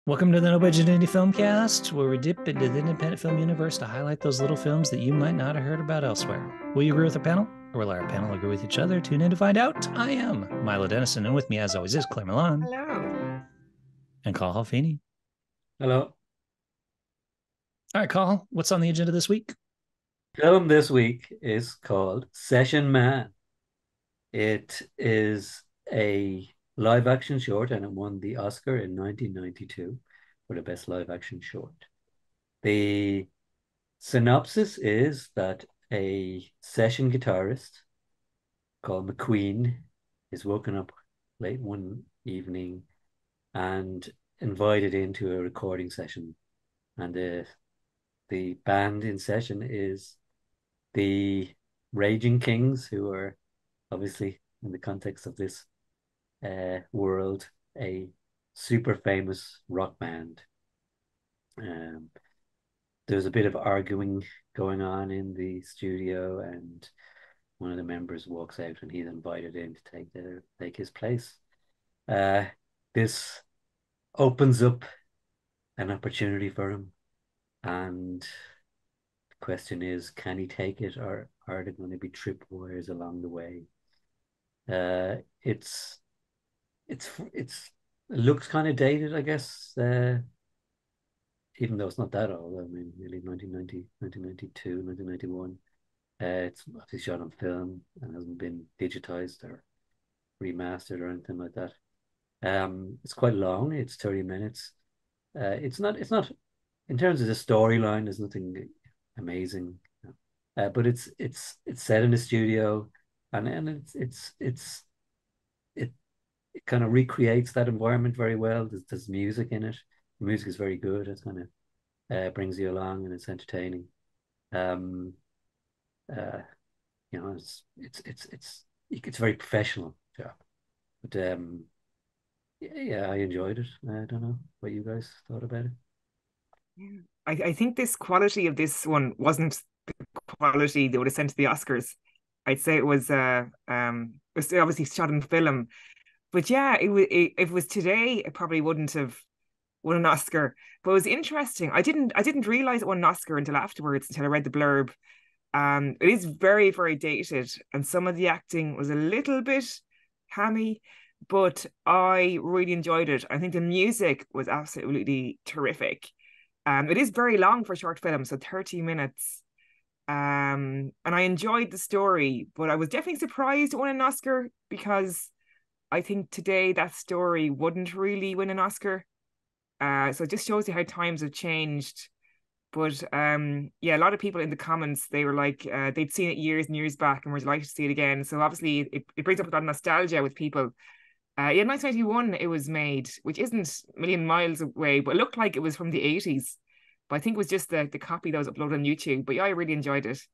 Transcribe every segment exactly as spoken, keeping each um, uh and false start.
Welcome to the No Budget Indie Filmcast, where we dip into the independent film universe to highlight those little films that you might not have heard about elsewhere. Will you agree with the panel? Or will our panel agree with each other? Tune in to find out. I am Milo Dennison, and with me, as always, is Claire Milan Hello. and Carl Halfini. Hello. All right, Carl, what's on the agenda this week? Film this week is called Session Man. It is a live action short and it won the Oscar in nineteen ninety-two for the best live action short. The synopsis is that a session guitarist called McQueen is woken up late one evening and invited into a recording session. And the, the band in session is the Raging Kings, who are obviously, in the context of this uh, world, a super famous rock band. Um, there's a bit of arguing going on in the studio, and one of the members walks out, and he's invited in to take the take his place. Uh, this opens up an opportunity for him, and the question is, can he take it, or are there going to be tripwires along the way? Uh, it's it's it's it looks kind of dated, I guess, uh, even though it's not that old. I mean, nearly nineteen ninety, nineteen ninety-two, nineteen ninety-one. Uh, it's obviously shot on film and hasn't been digitized or remastered or anything like that. Um, it's quite long. It's thirty minutes. Uh, it's not. It's not in terms of the storyline. There's nothing amazing, uh, but it's it's it's set in the studio, and and it's it's it's it it kind of recreates that environment very well. There's, there's music in it. The music is very good. It kind of uh, brings you along, and it's entertaining. Um, uh, you know, it's it's it's it's it's a very professional job. But um, yeah, yeah, I enjoyed it. I don't know what you guys thought about it. Yeah. I, I think this quality of this one wasn't the quality they would have sent to the Oscars. I'd say it was uh um it was obviously shot in film. But yeah, it was it, if it was today, it probably wouldn't have won an Oscar. But it was interesting. I didn't I didn't realize it won an Oscar until afterwards, until I read the blurb. Um, it is very, very dated, and some of the acting was a little bit hammy, but I really enjoyed it. I think the music was absolutely terrific. Um, it is very long for a short film, so thirty minutes. Um, and I enjoyed the story, but I was definitely surprised it won an Oscar because I think today that story wouldn't really win an Oscar. Uh, so it just shows you how times have changed. But um, yeah, a lot of people in the comments, they were like, uh, they'd seen it years and years back and were delighted to see it again. So obviously it, it brings up a lot of nostalgia with people. Uh, yeah, nineteen ninety-one it was made, which isn't a million miles away, but it looked like it was from the eighties. But I think it was just the, the copy that was uploaded on YouTube. But yeah, I really enjoyed it.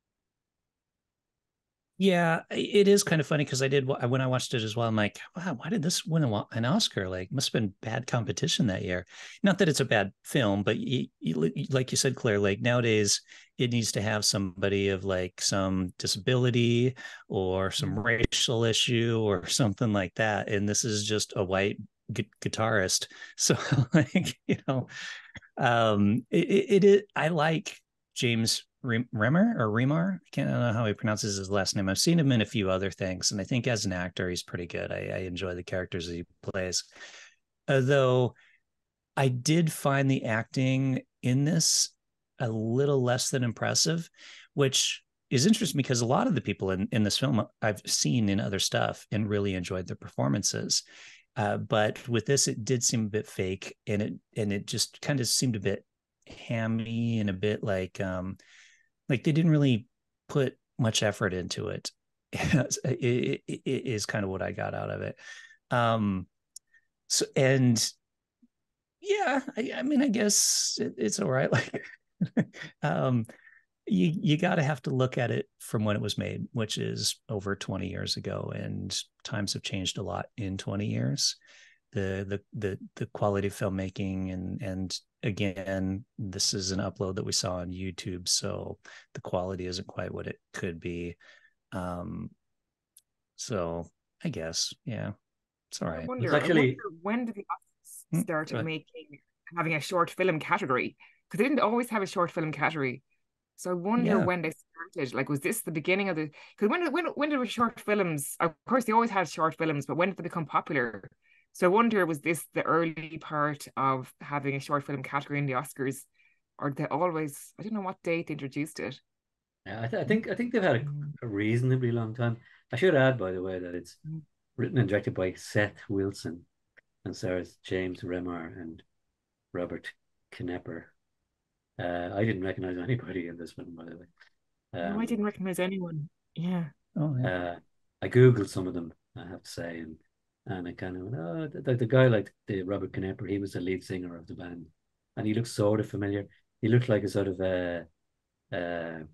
Yeah, it is kind of funny because I did when I watched it as well. I'm like, wow, why did this win an Oscar? Like, must have been bad competition that year. Not that it's a bad film, but you, you, like you said, Claire, like nowadays it needs to have somebody of like some disability or some racial issue or something like that. And this is just a white gu- guitarist. So, like, you know, um, it, it, it I like James Remar or Remar. I can't know how he pronounces his last name. I've seen him in a few other things, and I think as an actor, he's pretty good. I, I enjoy the characters that he plays. Although I did find the acting in this a little less than impressive, which is interesting because a lot of the people in, in this film I've seen in other stuff and really enjoyed their performances. Uh, but with this, it did seem a bit fake, and it and it just kind of seemed a bit hammy and a bit like um, like they didn't really put much effort into it. it, it, it is kind of what I got out of it. Um, so and yeah, I, I mean, I guess it, it's all right. Like, um, you you got to have to look at it from when it was made, which is over twenty years ago, and times have changed a lot in twenty years. The the the the quality of filmmaking and and again, this is an upload that we saw on YouTube, so the quality isn't quite what it could be. Um, so I guess, yeah, it's all I right. It's wonder, I wonder actually when did the Oscars started Right. making having a short film category because they didn't always have a short film category. So I wonder Yeah. when they started. Like, was this the beginning of the? Because when when when did short films? Of course, they always had short films, but when did they become popular? So I wonder, was this the early part of having a short film category in the Oscars, or did they always? I don't know what date they introduced it. Yeah, I, th I think I think they've had Mm. a, a reasonably long time. I should add, by the way, that it's Mm. written and directed by Seth Wilson and stars James Remar and Robert Knepper. Uh, I didn't recognize anybody in this one, by the way. No, I Um, didn't recognize anyone. Yeah. Oh yeah. uh, I googled some of them, I have to say, and and I kind of went, oh, the, the guy like the Robert Knepper, he was the lead singer of the band, and he looks sort of familiar. He looked like a sort of uh, uh,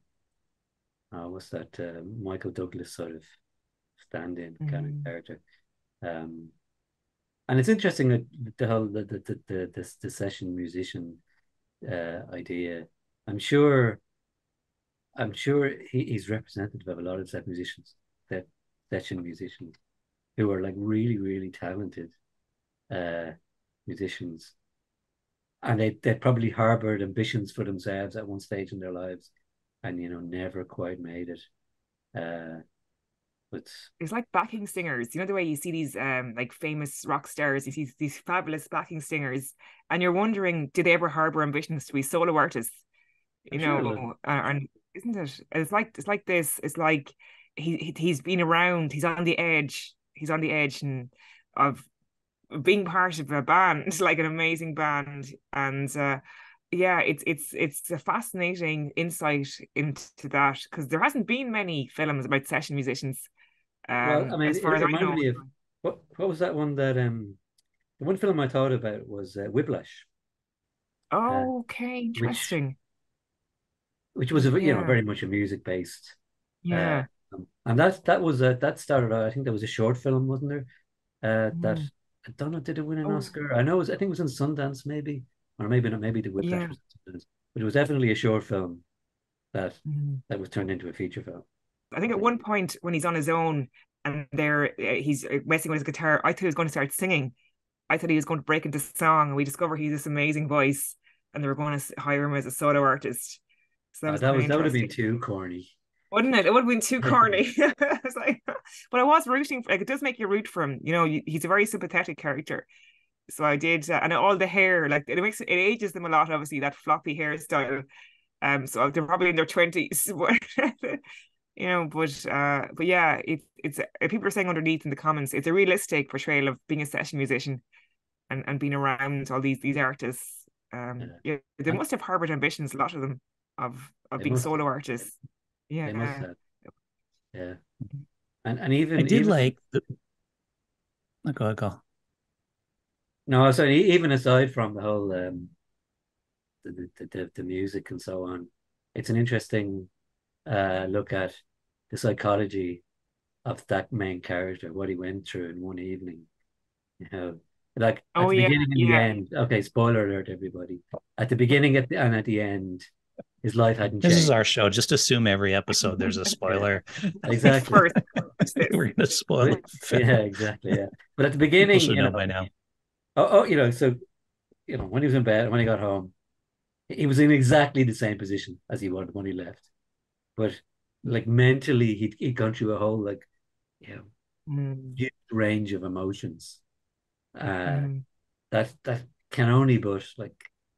oh, what's that? Uh, Michael Douglas sort of stand-in kind of Mm. character. Um, and it's interesting that the whole the the the the, the, the session musician uh, idea. I'm sure I'm sure he, he's representative of a lot of set musicians, that session musicians who are like really, really talented uh, musicians. And they, they probably harbored ambitions for themselves at one stage in their lives and, you know, never quite made it. Uh, but It's like backing singers. You know the way you see these um like famous rock stars, you see these fabulous backing singers, and you're wondering, did they ever harbor ambitions to be solo artists? I'm You sure a know, lot. uh, and isn't it? It's like it's like this. It's like he, he he's been around. He's on the edge. He's on the edge and of being part of a band, like an amazing band, and uh, yeah, it's it's it's a fascinating insight into that because there hasn't been many films about session musicians, Well, I um, mean, as it, far it as I reminded know. me of what what was that one that um the one film I thought about was uh, Whiplash, uh, Okay, which interesting. which was a, you know Yeah, very much a music based uh yeah. um, and that that was a that started out, I think there was a short film, wasn't there? Uh that Mm. I don't know, did it win an Oh, Oscar? I know it was, I think it was in Sundance maybe, or maybe not, maybe the Whiplash yeah. was in Sundance, but it was definitely a short film that Mm. that was turned into a feature film. I think at one point when he's on his own and there uh, he's uh, messing with his guitar, I thought he was going to start singing. I thought he was going to break into song, and we discover he's this amazing voice, and they were going to hire him as a solo artist. So that Uh, was that kind of was that would have been interesting, too corny. wouldn't it? It would have been too corny. I was like, but I was rooting for, like, it does make you root for him. You know, he's a very sympathetic character. So I did, uh, and all the hair, like it makes it ages them a lot. Obviously, that floppy hairstyle. Um, so they're probably in their twenties, you know. But uh, but yeah, it, it's uh, people are saying underneath in the comments, it's a realistic portrayal of being a session musician and, and being around all these these artists. Um, Yeah. yeah, they And must have harbored ambitions, a lot of them, of of they being must solo artists. they must Yeah. have, yeah. And and I even did even like the oh, go go. no, so e- even aside from the whole um the, the, the, the music and so on, it's an interesting uh look at the psychology of that main character, what he went through in one evening. You know, like at Oh the yeah, beginning and the yeah, end. Okay, spoiler alert, everybody. At the beginning at the, and at the end, his life hadn't This is changed. our show. Just assume every episode there's a Yeah, spoiler. of exactly. course. This. We're gonna spoil But the yeah, film. exactly. Yeah. But at the People beginning, should you know know, by now. oh, oh, you know, so you know, when he was in bed, when he got home, he was in exactly the same position as he was when he left. But like mentally, he'd, he'd gone through a whole like, you know, Mm, huge range of emotions. Uh, mm. that that can only but like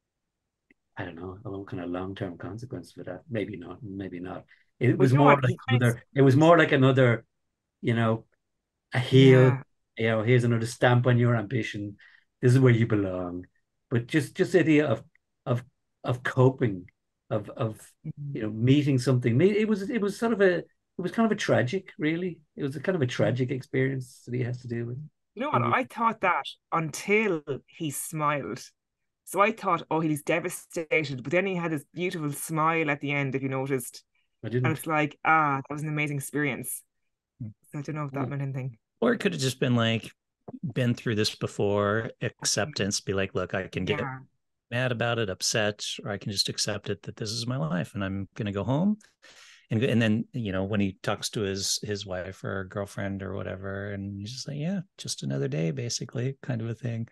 I don't know, a long kind of long term consequence for that. Maybe not, maybe not. It But was you know more what? like He kind of, another. It was more like another, you know, a heel. yeah, You know, here's another stamp on your ambition. This is where you belong. But just just the idea of of of coping, of of mm, you know meeting something. It was it was sort of a it was kind of a tragic, really. It was a kind of a mm. tragic experience that he has to deal with. You know what? And you, I thought that until he smiled. So I thought, oh, he's devastated. But then he had this beautiful smile at the end, if you noticed. I And didn't. it's like, ah, that was an amazing experience. So I don't know if that Oh, meant anything. Or it could have just been like, been through this before, acceptance, be like, look, I can get Yeah. mad about it, upset, or I can just accept it that this is my life and I'm gonna go home. And and then, you know, when he talks to his his wife or girlfriend or whatever, and he's just like, yeah, just another day, basically, kind of a thing.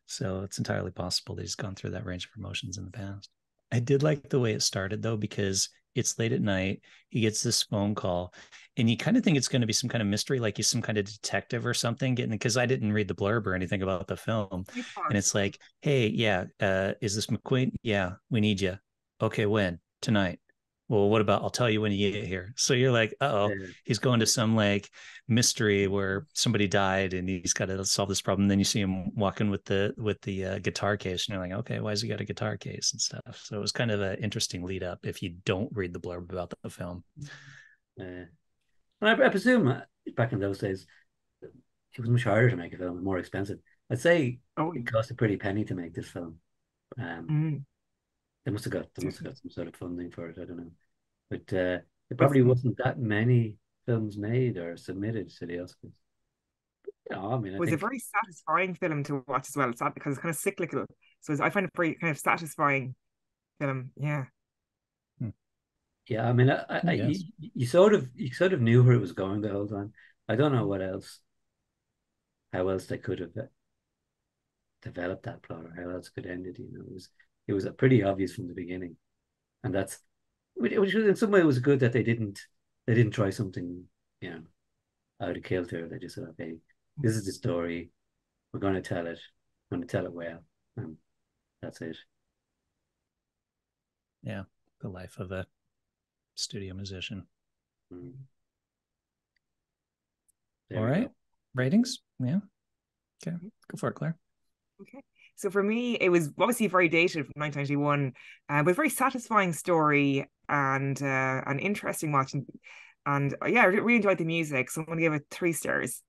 So it's entirely possible that he's gone through that range of emotions in the past. I did like the way it started though, because it's late at night. He gets this phone call and you kind of think it's going to be some kind of mystery, like he's some kind of detective or something getting, because I didn't read the blurb or anything about the film. And it's like, hey, yeah, uh, is this McQueen? Yeah, we need you. Okay, when? Tonight. Well, what about I'll tell you when you get here. So you're like, uh-oh, Yeah. he's going to some like mystery where somebody died and he's got to solve this problem. And then you see him walking with the with the uh, guitar case and you're like, okay, why has he got a guitar case and stuff? So it was kind of an interesting lead up if you don't read the blurb about the film. Yeah. I, I presume uh, back in those days, it was much harder to make a film, more expensive. I'd say Oh, it cost a pretty penny to make this film. Um, mm. They must have got they must have got some sort of funding for it. I don't know, but uh, there But probably wasn't that many films made or submitted to the Oscars. Yeah, I mean, I it was a think very satisfying film to watch as well. It's sad because it's kind of cyclical. So it's- I find it very kind of satisfying film. Yeah. yeah, I mean, I, I, I Yes. you, you sort of you sort of knew where it was going the whole time. I don't know what else, how else they could have uh, developed that plot or how else could end it. You know, it was it was pretty obvious from the beginning, and that's which, which in some way was good that they didn't they didn't try something, you know, out of kilter. They just said, okay, this is the story. We're going to tell it. We're going to tell it well, and that's it. Yeah, the life of a studio musician. Mm. All right, go. Ratings. Yeah, okay, go for it, Claire. Okay. So for me, it was obviously very dated from nineteen ninety-one, uh, but a very satisfying story and uh, an interesting watch. And, and uh, yeah, I really enjoyed the music. So I'm going to give it three stars.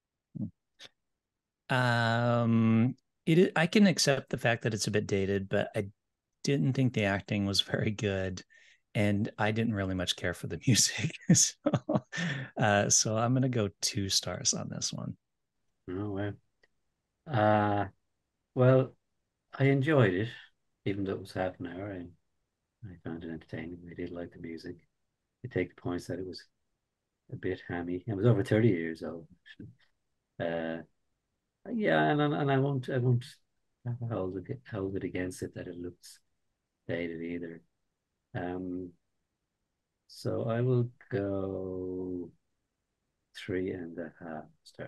Um, it I can accept the fact that it's a bit dated, but I didn't think the acting was very good, and I didn't really much care for the music. so, uh, so I'm gonna go two stars on this one. Oh well. Uh well, I enjoyed it, even though it was half an hour, and I found it entertaining. I did like the music. I take the points that it was a bit hammy. It was over thirty years old. Uh, yeah, and and I won't I won't hold it hold it against it that it looks dated either. Um, so I will go three and a half stars.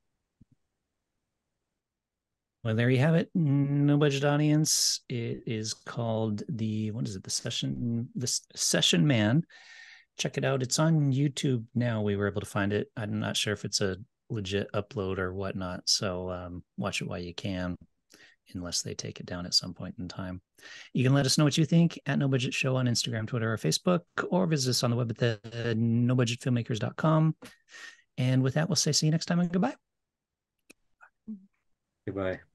Well, there you have it. No budget audience. It is called the what is it? The session. The Session Man. Check it out. It's on YouTube now. We were able to find it. I'm not sure if it's a legit upload or whatnot. So um, watch it while you can, unless they take it down at some point in time. You can let us know what you think at No Budget Show on Instagram, Twitter, or Facebook, or visit us on the web at the no budget filmmakers dot com. And with that, we'll say see you next time and goodbye. Goodbye.